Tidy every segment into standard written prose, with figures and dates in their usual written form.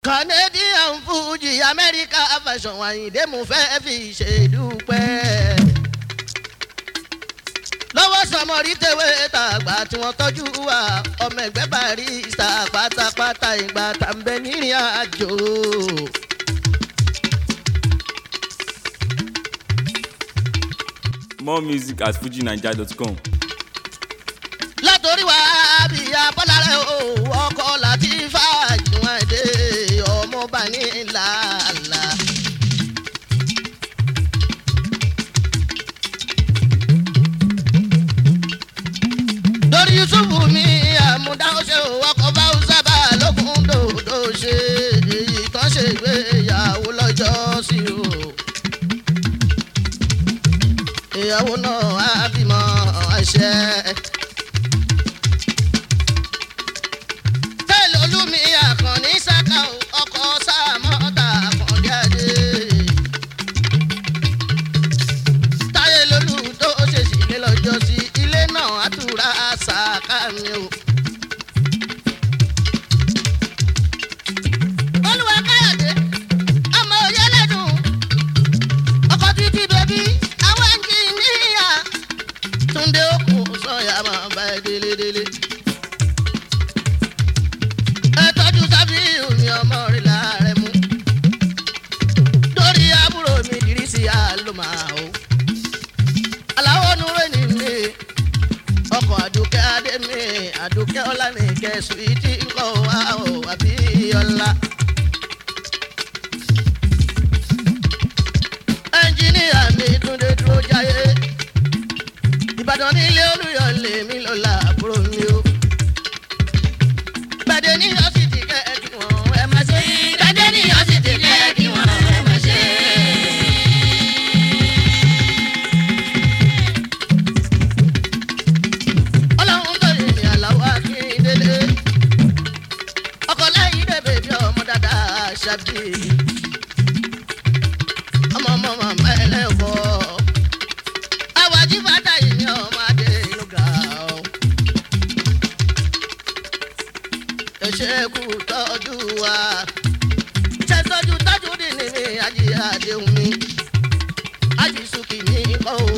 Canadian Fuji America fashion Àyìndé mo fẹ́ fi ṣe dúpẹ́. Lọ́wọ́ sọmọrí tewé tàgbà tí wọ́n tọ́jú wa ọmọ ẹgbẹ́ Barrister pátápátá ìgbà tá ń bẹ nírìn àjò. More music at fujinaija.com. Látòrí wa bí abọ́lárẹ̀ o ọkọ̀ láti fàájùmọ̀ èdè ọmọ bá ní làálà. Lórí Yusufu mi àmúdá ó ṣe ọkọ̀ bá ó sábà lókun dòdò ṣe èyí tán ṣe ìgbéyàwó lọ́jọ́ sí o. Ìyàwó náà á bímọ àṣẹ. Olúmi àkànní sáká ọkọ̀ sáàmọ́ta àkàndé adé. Táyé lolú tó ṣèṣì lé lọ́jọ́ sí ilé náà àtúrà sáká mi o. Olúwa Káyọ̀dé ọmọ òye lẹ́dùn ọkọ̀ títí bèbí àwọn ẹnjìníà Túndé òkun sọ̀yà máa bá ẹ délédélé. Ọmọ rẹ̀ láàrẹ̀ mú lórí àbúrò mi Ìdírísì àlùmá o. Aláwọ̀ nùrẹ́ ní mi ọkọ̀ Àdùkẹ́ adé mi Àdùkẹ́ ọlá ní kẹsù ìdí ńkọ̀ wá o àbí ọlá. Ẹnjìníà mi Túndé dúró jáyé Ìbàdàn nílé Olúyọ̀lé mi lọ́la àbúrò mi o. Gbàdé ní yọ́sìtì kẹ́ẹ̀kì wọn. Ọmọ màmá ẹlẹ́kọ̀ọ́ àwàjí bàtà yìí ni ọmọ adé inú ga ọ́. Ẹ ṣe kú tọ́jú wa ṣe tọ́jú dì ní mi àjí àdéhùn mi àjí sùkì ní kọ́ o.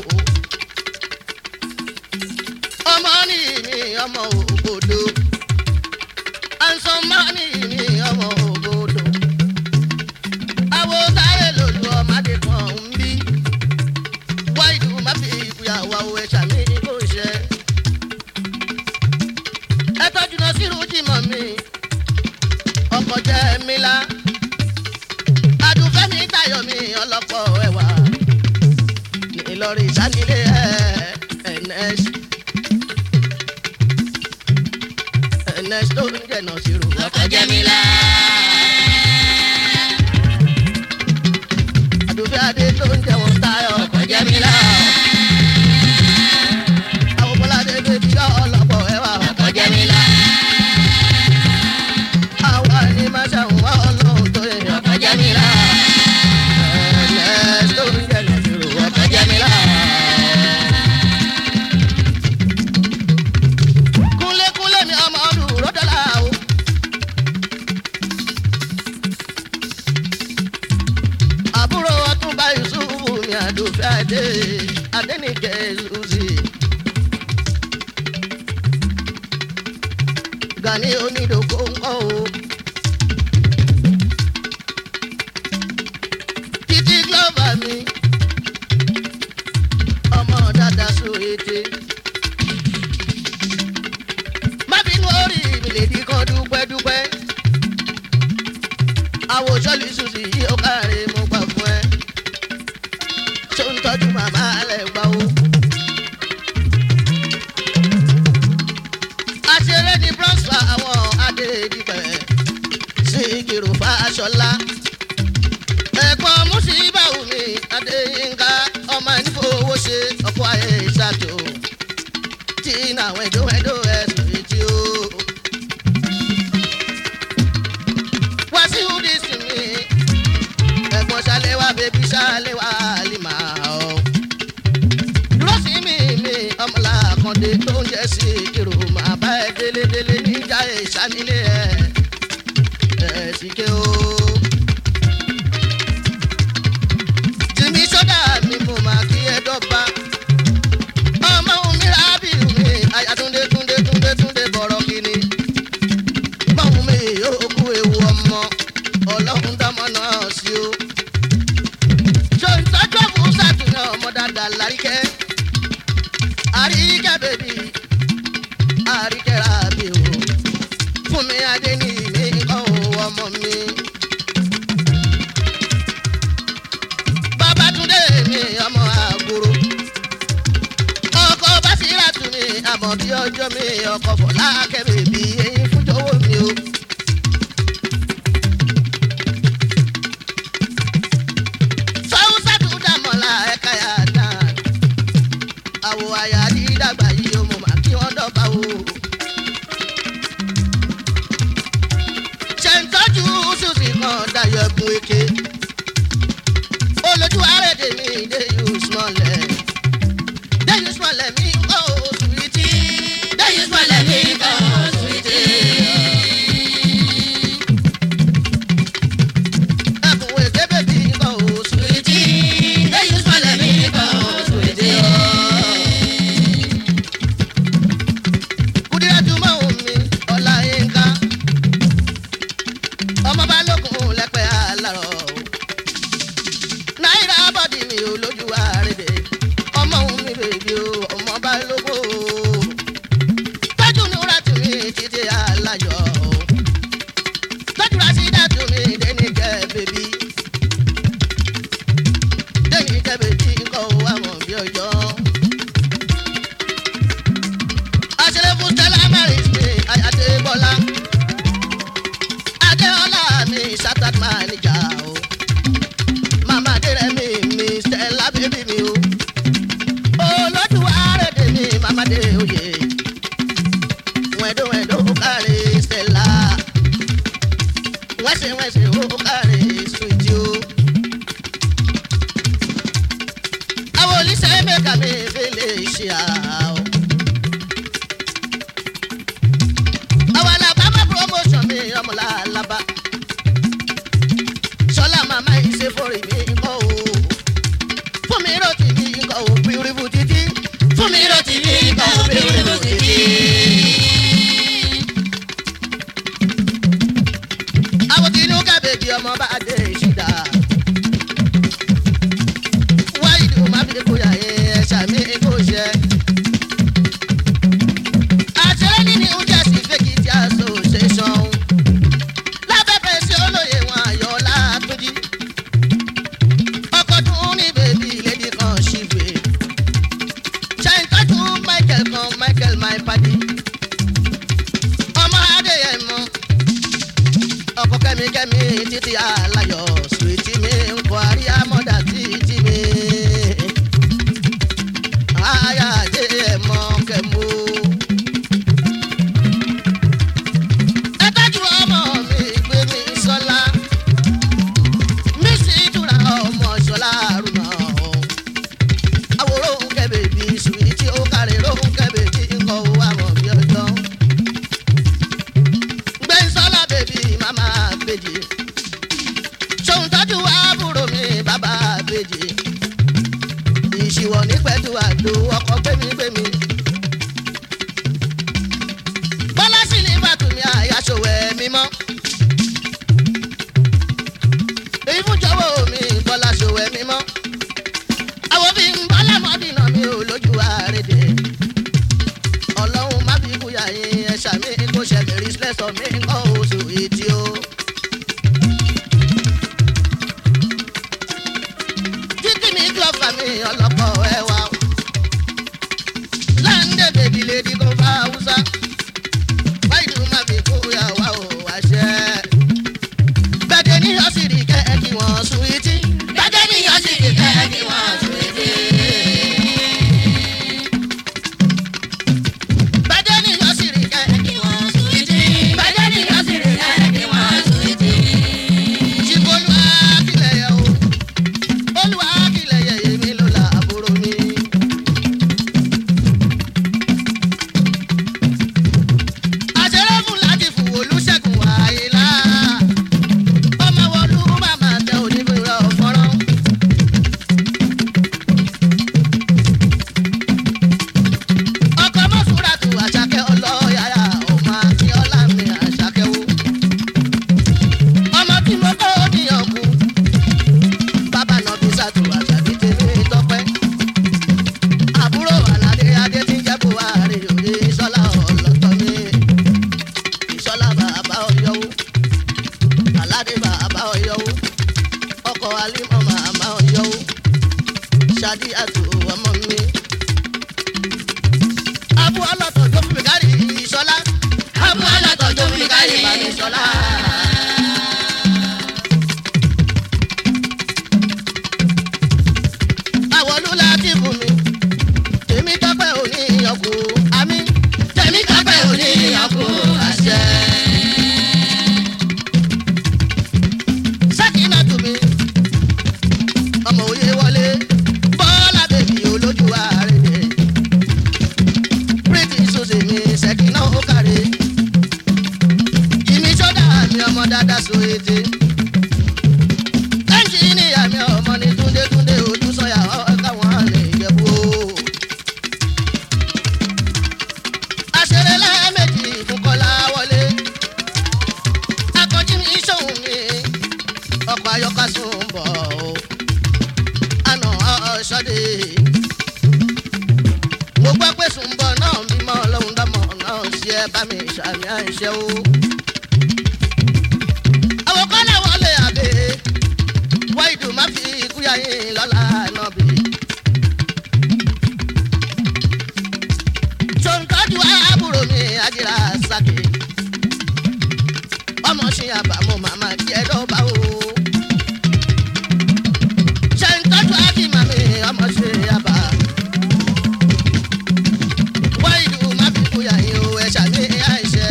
Ọmọ ní mi ọmọ òbòdó àǹsọ̀mọ́ ní mi ọmọ òbòdó. Àwo táyé lòlù ọmọdé kan ń bí wá ìlú má fi ìkúyàwó ẹ̀ṣà mi kò ṣe. Ẹ tọ́jú náà sí rújìmọ̀ mi ọkọ̀ jẹ́ mi lá. Àdùfẹ́ mi Táyọ̀ mi ọlọ́pọ̀ ẹ̀wà Ìlọrin ìsánilé ẹ̀ẹ́nẹ́s tó ń jẹ̀nà sí rú ọkọ̀ jẹ́ mi lá. Àdùfẹ́ adé tó ń jẹun Táyọ̀ ọkọ̀ jẹ́ mi lá. Àwọn Bọ́ládé bèbí ọlọ́pọ̀ ẹ̀wà ọkọ̀ jẹ́ mi lá. Àwa ni máa ṣàwọn ọlọ́run tó yẹ ọkọ̀ jẹ́ mi lá. Ẹ̀ẹ́nẹ́s tó ń jẹ̀nà sí rú ọkọ̀ jẹ́ mi lá. Kúnlékúnlé mi ọmọ ọdún rọ́dọ́là o. Àbúrò Ọ̀túnba Yusufu mi Àdùfẹ́ adé Adénìkẹ́ Zuzi. Gani onídòkó ńkọ́ o. Títí Glover mi ọmọ dada Sowete. Má bínú orí mi lè di kan dúpẹ́dúpẹ́. Àwòṣọ́lì Susi yìí ó káre mo gbà fún ẹ. Ṣé ń tọ́jú màmá alẹ́ gbà o? Àṣeré ni Prosper àwọn Adédìpẹ̀ Síkírù Fáṣọlá. Ẹ̀gbọ́n Músíbáwù mi Adéyínká ọmọ ìfowó ṣe ọkọ̀ ayé ìṣàtò. Tí àwọn ẹ̀dọ́ ẹ̀sùn ètí o. Wàsíù dìsí mi ẹ̀gbọ́n Ṣaléwá bèbí Ṣaléwá Àlìmá o. Dúró sí mi ọmọlá Àkàndé tó ń jẹ́ Síkírù máa bá ẹ délédélé níjà ìṣánilé ẹ̀ àsìkè o. tìmí sọ́dà mi mo máa kí ẹ dọ́gba. ọmọ mi rábì mi àyàtúndé túndé bọ̀rọ̀ kìíní. báwo mi yóò kú ewu ọmọ ọlọ́run dámọ̀ náà sí o. ṣòǹtọ́jọ́ fún sàtúnyàn ọmọ dáadáa láríkẹ́. àríkẹ́ bèbí àríkẹ́ rábì o. fún mi adé ní ìmí nǹkan ò ọmọ mi. Babátúndé mi ọmọ àgùrò. ọkọ̀ Básírà tún mi àmọ̀ bí ọjọ́ mi ọkọ̀ Fọlákẹ́ bèbí eyín fújọ́wọ́ mi o. sọ́wọ́sàtún dàmọ́lá ẹ̀ka yàtà. àwọ̀ àyà dídàgbà yìí ó mọ̀ mà kí wọ́n dọ́gba o. ṣèǹtọ́jú ṣùṣì kan dayọ̀ ẹ̀bùn èké. olójú àrèdè mi déyù smọ̀lẹ̀. déyù smọ̀lẹ̀ mi ń kọ́ oṣù ìtì. déyù smọ̀lẹ̀ mi ń kọ́ oṣù ìtì. ẹ̀bùn èké bèbí ń kọ́ oṣù ìtì. déyù smọ̀lẹ̀ mi ń kọ́ oṣù ìtì. Kúdírátù mọ́ omi ọ̀la yínká. ọmọ Balógun lẹ́pẹ́ alárọ̀. náírà bọ́dì mi ò lójú àrèdè. ọmọ mi bèbí o ọmọ Balógun o. tọ́jú Núrátù mi títí aláyọ̀. tọ́jú Rásídátù mi Dénìkẹ́ bèbí. Dénìkẹ́ bèbí kọ́ àwọn bí ọjọ́. àṣẹlẹ̀ fún Stella Maris mi àyàdé Bọ́lá. Adéọlá mi Saturday manager o. Mama Adérẹ̀mí mi Stella bébí mi o. olójú àrèdè mi Mama dé oyè. wẹ̀dọ̀wẹ̀dọ̀ ó kárí Stella. wẹ́sẹ̀ ó kárí Sweetie o. àwọn olùsẹ́ mẹ́ka mi fi lè ṣe àá o. àwọn alábàámọ̀ promotion mi ọmọlá alábà. sọlá màmá ìṣe forí mi kọ́ o. fún mi rò tìbí kọ́ o bíríbù títí. fún mi rò tìbí kọ́ o bíríbù títí. àwọn tinú kábèjì ọmọ bá dé ìṣìdá. wáyé ni mo máa fi kó yà ẹ ṣàmì kó ṣe. àṣẹlẹ̀ ní New Jersey fèkìtì association. lábẹ́bẹ̀ sí olóyè wọn ayọ̀ látúnjí. ọkọ̀ tún ní bèbí lady kan ṣìfè. ṣàìtọ́jú Michael kan Michael my paddy. ọmọ Adéyẹmọ. ọkọ̀ kẹ́mikẹ́mi títí aláyọ̀ Sweetie mi ń kọ́ àríyá mọ́dà títí mi. àyà Adéyẹmọ kẹ́mu. ẹ tọ́jú ọmọ mi gbé mi sọ́lá. mi sì túra ọmọ Ṣọlá Àrùnà o. àwòrán òǹkẹ́ bèbí Sweetie ó kárí òǹkẹ́ bèbí ń kọ́ àwọn bí ọjọ́. Gbẹ́nsọ́lá bèbí màmá bèjì. ṣòǹtọ́jú àbúrò mi bàbá bèjì. ìṣìwọ̀ nípẹ̀tù àdó ọkọ̀ gbémi. Bọ́lá sì ní bàtúmí àyàṣòwẹ̀ mímọ́. ìfúnjọwọ́ mi Bọ́lá ṣòwẹ̀ mímọ́. àwọn bí ń Bọ́lá mọ́dínà mi ò lójú àrèdè. ọlọ́run má fi kúyà yín ẹ̀ṣà mi kó ṣẹlẹ̀ rí sílẹ̀sọ̀ mi kọ́ oṣù ìtì o. títí mi glọ́fà mi ọlọ́pọ̀ ẹwà. láńdé bèbí lèdí kó bá Haúsá. wáyé má fi kúyà wá o àṣẹ. bẹ́ẹ̀ ni yọ sí rí kẹ́ kí wọ́n Sweetie. bẹ́ẹ̀ ni yọ sí rí kẹ́ kí wọ́n Sweetie. bẹ́ẹ̀ ni yọ sí rí kẹ́ kí wọ́n Sweetie. bẹ́ẹ̀ ni yọ sí rí kẹ́ kí wọ́n Sweetie. ṣìkò Olúwa kìlẹ̀ yẹ o. Olúwa kìlẹ̀ yẹ èmi ló la àbúrò mi. Bọ́ládé bàbá Ọ̀yọ́ ọkọ̀ Alímọ̀ màmá Ọ̀yọ́ Ṣadí àtò ọmọ mi. Abu ọlọ́tọ̀ tó fi kárí Ìṣọlá. Abu ọlọ́tọ̀ tó fi kárí Ìṣọlá. Àwọn olúla ti fún mi. Tèmi tọ́pẹ́ òní ọkọ̀ àmì. Tèmi tọ́pẹ́ òní ọkọ̀ àṣẹ. Sákìnà tù mí. Ọmọ òye wọlé. Bọ́lá bèbí olójú ààrẹ. Pretty Susie mi Ṣẹ̀kínà ó kàrí. Ìmí sọ́dà mi ọmọ dáadáa so ètè. Ẹnjìníà mi ọmọ ní túndétúndé ojú sọ́yà káwọn àlè Ìjẹ̀bú o. Àṣẹrẹ lẹ́ẹ̀mejì fún Kọ́lá wọlé. Akọjí mi ṣòun mi. Ọkọ̀ ayọ́ká sùn bọ̀ o. Àná ọ̀ṣọ́dé. Mo gbọ́ pé sùnbọ̀ náà mímọ́ ọlọ́run dámọ̀ náà ṣe é bá mi ṣàmì àìṣe o. Àwọn kọ́lá wọlé àbẹ̀ wáìdù má fi ikú yá yín lọ́la náà bì. Ṣòǹtọ́jú àbúrò mi àjìrà sàkè. Ọmọ ṣì àbámu màmá kí ẹ dọ́gba o. Ṣòǹtọ́jú àkìmá mi ọmọ ṣì àbá. Wáìdù má fi ikú yá yín o ẹ ṣàmì àìṣe.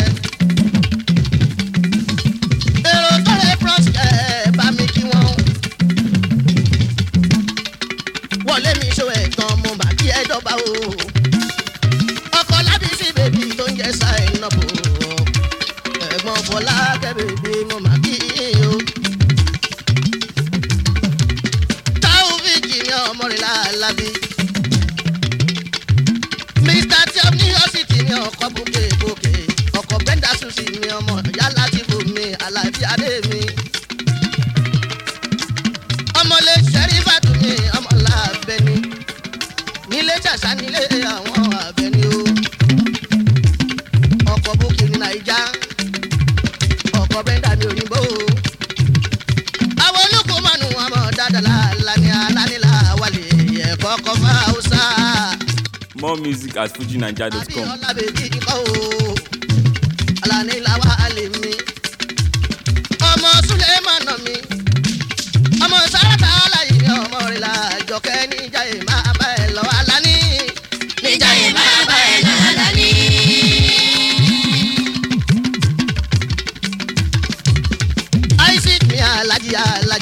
Èrò tó lè prọ́sì ẹ̀ bá mi kí wọ́n. Wọlé mi ṣó ẹ̀gbọ́n mo mà kí ẹ dọ́gba o. Ọkọ Lábísí bèbí tó ń jẹ́ Sáínàbù. Ẹ̀gbọ́n Fọlá kẹ́ bèbí mo mà kí yín o. Táwùfíìkì mi ọmọ rẹ̀ lálábí. Mr. Tiop ní ọ́sìtì mi ọkọ̀ bókè. Ọkọ̀ Brenda Susi mi ọmọ yálà ti bò mí Àlàbí adé mi. Ọmọlé Ṣẹ́rífàtù mi ọmọ làbẹ́ni. Nílé ṣàṣà nílé àwọn àbẹ́ni o. Ọkọ̀ bókè ní Nàìjà. Ọkọ̀ Brenda mi òyìnbó. Àwọn olùkọ́ mọ̀nù ọmọ dáadáa lálẹ́ alánilá wálé ẹ̀kọ́ kọ́ fáwọ́sá. More music at FujiNiger.com. Abíọ́lá bèbí ikọ́ o. Alánilá wálé mi. Ọmọ Súlẹ̀mánà mi. Ọmọ Sáràtà aláyé mi ọmọ rẹ̀ la Jọkẹ́ níjàyè máa bá ẹ lọ Alání. Níjàyè máa bá ẹ lọ Alání. Isaac mi alájí.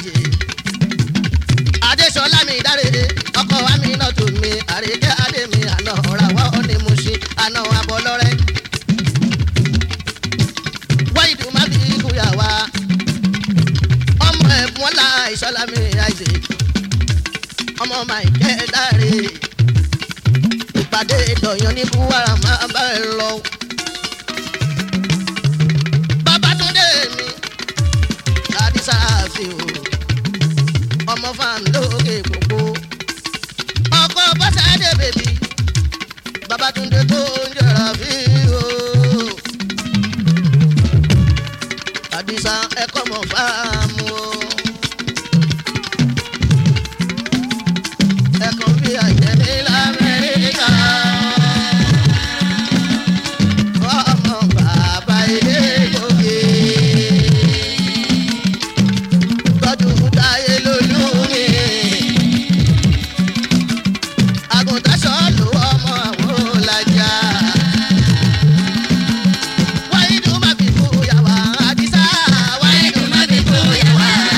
Adéṣọlá mi dáre. Ọkọ wa mi náà tó mi. Àríkẹ́ adé mi àná ọ̀ràwọ̀ ní Mùṣí. Àná abọ́lọ́rẹ́. Wáìdù má fi ikú yà wá. Ọmọ ẹ̀bùn ọ̀la Ìṣọ̀lá mi Isaac. Ọmọ Màìkẹ́ dáre. Ìpàdé ìdọ̀yàn ní Búwárà máa bá ẹ lọ. Babátúndé mi. Àdìsá fi o. Ọmọ fan lókè gbogbo. Ọkọ Bọ́sádé bèbí. Babátúndé tó ń jẹrà fi o. Àdìsá ẹ̀kọ́ mọ̀ fáàmù o. Ẹ̀kọ́ fi àjẹ́ ní l'Amẹ́ríkà. Ọmọ bàbá ilé gòkè. Tọ́jú táyé lólú mi. Àgùntàn sọ́ọ̀lù ọmọ àwọn ọ̀làjà. Wáìdù má fi kú yà wá Àdìsá. Wáìdù má fi kú yà wá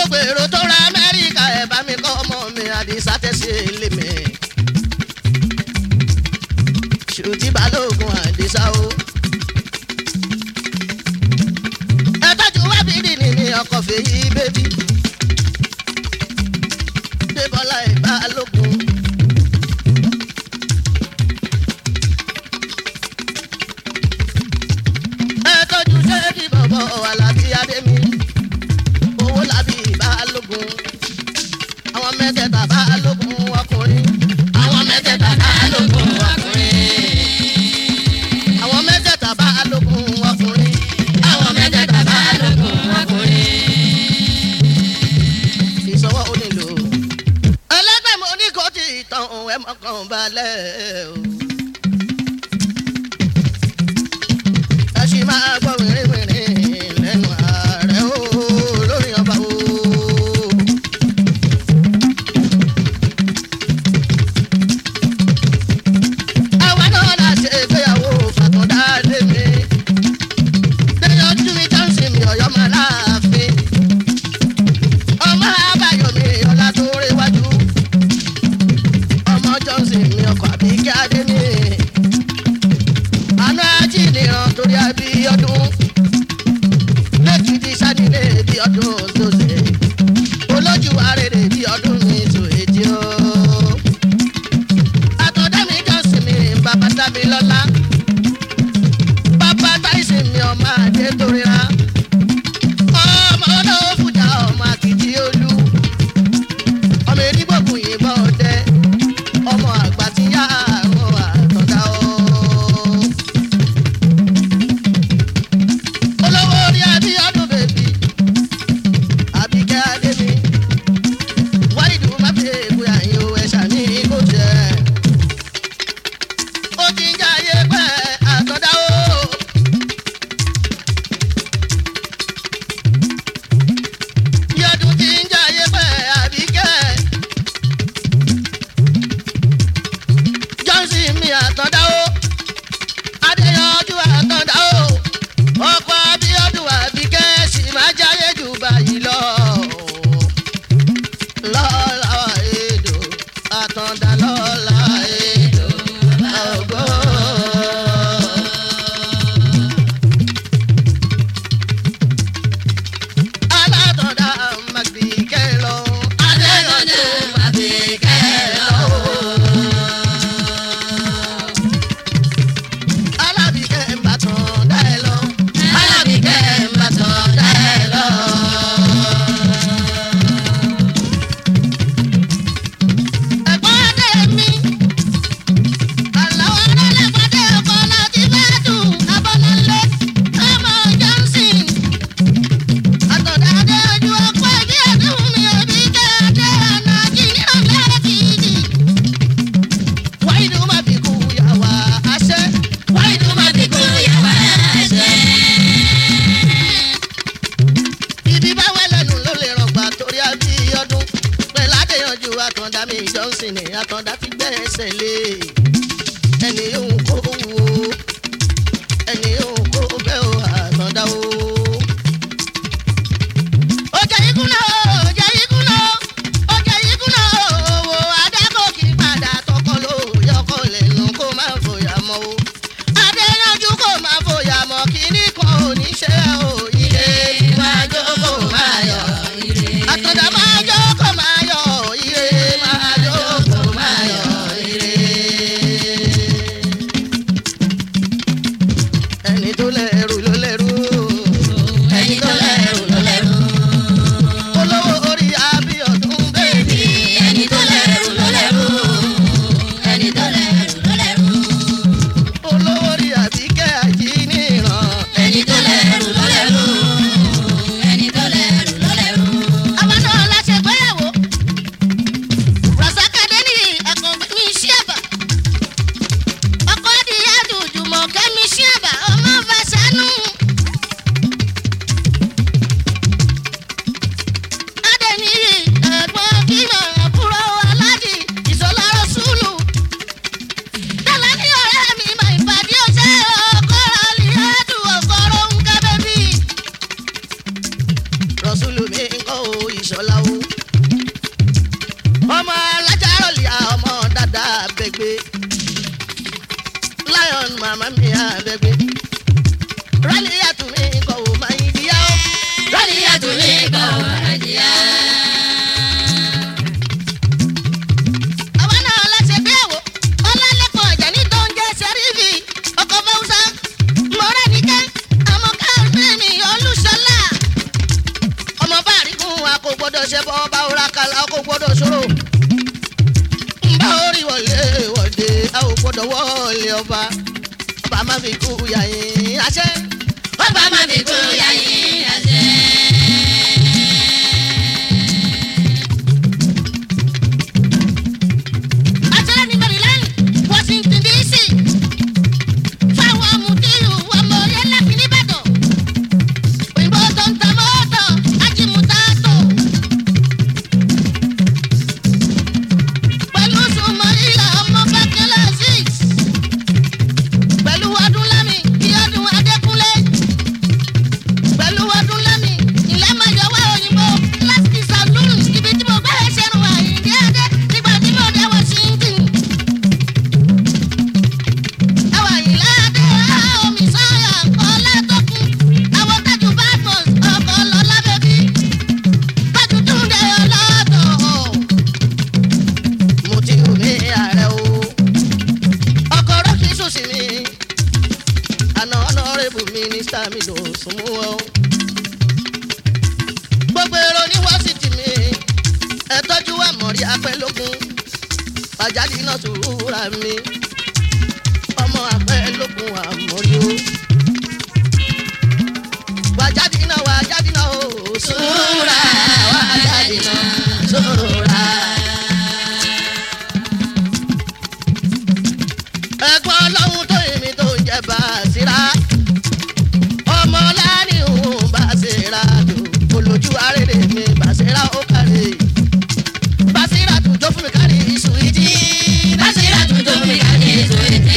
gbogbo èrò tó ra Amẹ́ríkà ẹ̀ bá mi kọ́ ọmọ mi Àdìsá tẹ̀sí ilé mi. Ṣùtì Balógun Àdìsá o. ẹ tọ́jú wábìdì ní ọkọ̀ fèyí bébí. Débọ́lá Ìbálògun. ẹ tọ́jú sẹ́ẹ̀dì bọ̀bọ̀ Àlàbí Adémi. Owó Làbí Balógun. Àwọn mẹ́tẹ̀ẹ̀ta Balógun ọkùnrin. Àwọn mẹ́tẹ̀ẹ̀ta Balógun ọkùnrin. Àwọn mẹ́tẹ̀ẹ̀ta Balógun ọkùnrin. Àwọn mẹ́tẹ̀ẹ̀ta Balógun ọkùnrin. Ìṣọwọ́ onílò. Ẹlẹ́gbẹ̀ẹ́ mo ní kò tí ì tán òun ẹ̀ mọ́kàn balẹ̀ o. Ẹ ṣì máa gbọ́ wìrìwìrì lẹ́nu ààrẹ o lórí ọba o. Àwa náà la ṣe ìgbéyàwó Fàtúndá Adémi. Déyọ̀jú mi Johnson mi Ọ̀yọ́ máa láàfin. Ọmọ Abáyọ̀mí Ọlá tó réwájú. Ọmọ Johnson mi ọkọ̀ Àbíkẹ́ Adémi. Àná ajínigbọ̀n torí Abíọ́dún. Lẹ́kìtì Sánilé bí ọdún Zòzè. Olójú arèrè bí ọdún mi Zòèjì o. Àtọ̀dá mi Johnson mi bàbá dábì lọ́lá. Bàbá Táìsì mi ọmọ Adé torira. Ọmọ olówó fújà ọmọ Àkìtì Olú. Ọmọ Èdìgbòkun yìnbọn ọdẹ. Ọmọ àgbà tí yá àrùn Àtọ̀dá o. Olówó orí Abíọ́dún bèbí. Àbíkẹ́ Adémi. Wáìdù má fi ègbé àyè o ẹ̀ṣà ní kò jẹ́. Ó ti ń jáyé pẹ́ Àtọ̀dá o. Yọdún ti ń jáyé pẹ́ Àbíkẹ́. Johnson mi Àtọ̀dá o. Adéyanjú Àtọ̀dá o. Ọkọ̀ Abíọ́dún Àbíkẹ́ sì máa jáyé jù báyìí lọ. Lọ́la èdò Àtọ̀dá lọ́la èdò ògo. Alátọ̀dá Àbíkẹ́ lọ. Adéyanjú Àbíkẹ́ lọ. Alábìkẹ́ ń bá Àtọ̀dá ẹ lọ. Alábìkẹ́ ń bá Àtọ̀dá ẹ lọ. Ẹ̀gbọ́n Adéyẹmí. Àlàó Adélẹ́gbàdé ọkọ̀ láti fẹ́ dùn. Abọ́lálé ọmọ Johnson. Àtọ̀dá Adéyanjú ọkọ̀ ẹbí ẹ̀dùn mi Àbíkẹ́ Adé Ànàjì nírọ̀lẹ́ Èkìtì. Wáìdù má fi kú yàwá àṣẹ. Wáìdù má fi kú yàwá àṣẹ. Ibi bá wẹ́ lẹ́nu ló lè rọ̀gbà torí Abíọ́dún. Pẹ̀lú Adéyanjú Àtọ̀dá mi Johnson ní Àtọ̀dá ti gbẹ́sẹ̀ lé. Ẹni yóò kó wo. Ẹni yóò kó bẹ́ o Àtọ̀dá o. Ó jẹ́ ikú náà o, ó jẹ́ ikú náà o. Ó jẹ́ ikú náà o. Owó Adékòkí padà tọkọ ló yọkọ lẹ́nu kó má fòyà mọ́ o. Adéyanjú kó má fòyà mọ́ kíní kan ò ní ṣe o. Ire máa jókòó máa yọ̀. Àtọ̀dá máa jókòó máa yọ̀. Ire máa jókòó máa yọ̀. Ire. ìṣọ̀lá o. ọmọ alájàrọ̀lì ọmọ dáadáa bẹ́gbẹ́ lion mama mi àbẹ́gbẹ́ rálí àtúnmí kọ̀ ọ́ máa ń díyà ó rálí àtúnmí kọ̀ ọ́ máa ń díyà. àwa náà láṣẹ gbéyàwó ọlálẹ́kọ̀ọ́ ọ̀jà ní tó ń jẹ́ sẹ́rífì ọkọ̀ fáwùsá mọ̀rẹ́ nìkẹ́ àmọ́ káàrin mi olùṣọ́lá ọmọ bá rí kún wa kò gbọ́dọ̀ ṣe bọ́ bá ọ̀rá kàlà kò gbọ́dọ̀ ṣòro bá orí wọlé wọ̀dé a ò gbọ́dọ̀ wọlé ọba ọba má fi kú yàyín àṣẹ ọba má fi kú yàyín àṣẹ. àṣẹlẹ̀ ní Maryland Washington DC fáwọn mùtírù ọmọ yẹn láfi nìbàdàn òyìnbó tó ń ta mọ́tò ajímútàtò pẹ̀lú sùnmọ́ ìlà ọmọ bákẹ́lẹ́ six pẹ̀lú ọdúnlámì ìyọdún adékúnlé pẹ̀lú ọdúnlámì ìlẹ́mọ̀yọ̀wá òyìnbó láti saloon ibi tí mo gbẹ́rẹ́ ṣẹ́rùn àyíndé adé nígbà tí mo dé Washington. àwọn àyìnlá adé omi sáyà ọlẹ́tọ́kùn àwọn tẹ́jú badmus ọkọ̀ lọ́lá bẹ́bí tẹ́jú túnde ọlọ́tọ̀ mo ti rò ní ààrẹ o ọkọ̀ rọ́ọ̀kì sòsì mi àná ọ̀nàrẹ́bù mínísítà mi ló súnmú ọ. gbogbo èrò ní wọ́sítì mi ẹ tọ́jú àmọ̀rí apẹ́lógún àjáde náà sùúrà mi ọmọ apẹ́lógún àmọ̀rí o. wàjáde náà o sùúrà wàjáde náà sùúrà. ẹ̀gbọ́n ọlọ́run tó èmi tó ń jẹ́ Bàṣírà ọmọ láàrin òun Bàṣírà tó olójú arére mi Bàṣírà ó kárí Bàṣírà tó jó fún mi kárí iṣu ìdí Bàṣírà tó jó fún mi kárí iṣu ìdí.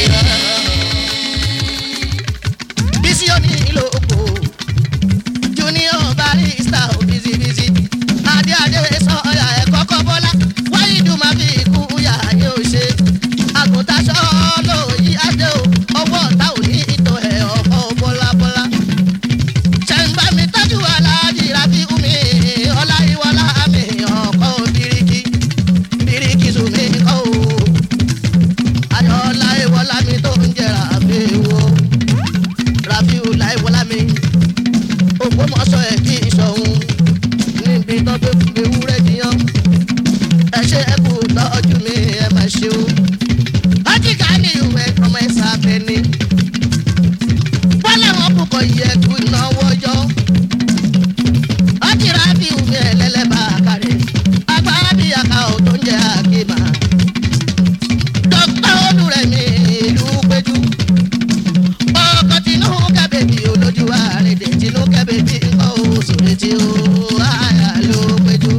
bísí omi ìlò oko junior barista ò bísí adé sọ ọ̀yà ẹ̀kọ́ kọ́ bọ́lá wáyé dùn máa fi ikú yà yóò ṣe àgùntàṣọ́ lóyí adé o ọwọ́ ọ̀tá ò ní ìtọ̀ ẹ̀ ọkọ̀ bọ́lábọ́lá. ṣẹ̀ǹbà mi tọ́jú aláàjì rabi umi ọláyíwọlá mi ọkọ̀ bíríkì sùnmi kọ́ o. ayọ̀ọ́lá ìwọlá mi tó ń jẹ́ rabiu láìwọlá mi ògbómọ̀ṣọ́ ẹ̀ kí ìṣọ̀hún níbi tó gbé ewúrẹ́ jiyàn ẹ ṣe é kú tọ́jú mi ẹ má ṣe o. ọjíkà ní ìwé ọmọ ẹ̀sà abẹni wọ́n lẹ́wọ̀n púpọ̀ yẹ kú náwó ọjọ́ ọjíra bí ìwé ẹlẹ́lẹ́bà kárẹ̀ agbára bí àká ò tó ń jẹ́ àkímà dókítà Olúrẹ̀mí ìlú péjú ọkọ̀ tinú kẹ́bẹ̀bí olójú àrèdè tinú kẹ́bẹ̀bí ńkọ́ òṣèré tí ó àyà ló péjú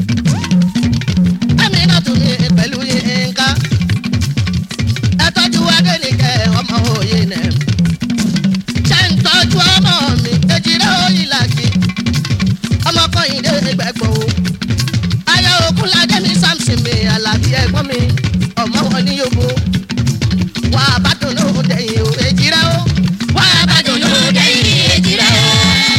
ẹ̀mí náà tún ní pẹ̀lú Yínká ẹ tọ́jú Adénìkẹ́ ọmọ òye nẹ̀ ṣe ń tọ́jú ọmọ mi Èjìrẹ́ Oyìnlàjì ọmọ Kọ́yìndé gbẹ̀gbọ̀ o ayọ̀ Ògúnládé mi Samson mi Àlàbí ẹ̀gbọ́n mi ọmọ wọn ní yòbó wà á bá dùn lóhùn dẹ̀yìn o Èjìrẹ́ o wà á bá dùn lóhùn dẹ̀yìn Èjìrẹ́ o.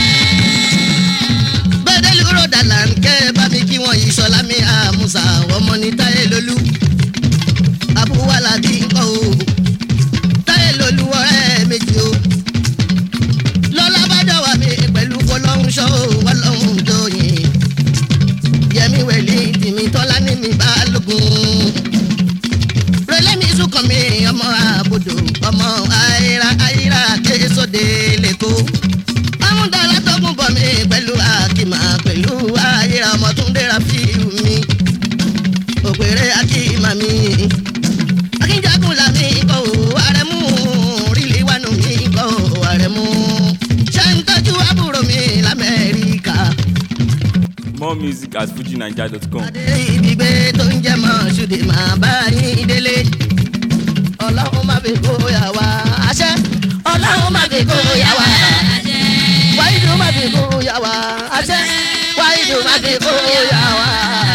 gbẹdẹ́lú rọ̀dàlà ń kẹ́ bá mi kí wọ́n yìí sọlá mi àmúṣà ọmọ ní Táyé Lolú abúwálà bí nǹkan o Táyé Lolú ọ̀rẹ́ méjì o lọ́lá bá dọ̀wà mi pẹ̀lú kọlọ́hún ṣọ́ wà lọ́hún jọyìn yẹmi wẹ̀lí tìmí tọ́lá ní mi Balógun rẹlẹ́mi sùkàn mi ọmọ àbòdò ọmọ ayíra késòdè lẹ́kọ̀ọ́ amúdàlá tókùn bọ̀ mi pẹ̀lú Akímà pẹ̀lú ayíra ọmọ Túndé Rafiu mi òpèrè Akímà mi akínjagun là mí kọ́ ò Àrẹ̀mú rílì wánu mi kọ́ ò Àrẹ̀mú ṣe ń tọ́jú àbúrò mi l'Amẹ́ríkà. More music at fujinaija.com. adé ibigbe tó ń jẹ́ mọ́ ṣùdè máa bá yín délé Ọlọ́run má fi kó yà wá àṣẹ Ọlọ́run má fi kó yà wá àṣẹ wáyé ló má fi kó yà wá àṣẹ wáyé ló má ti kó yà wá.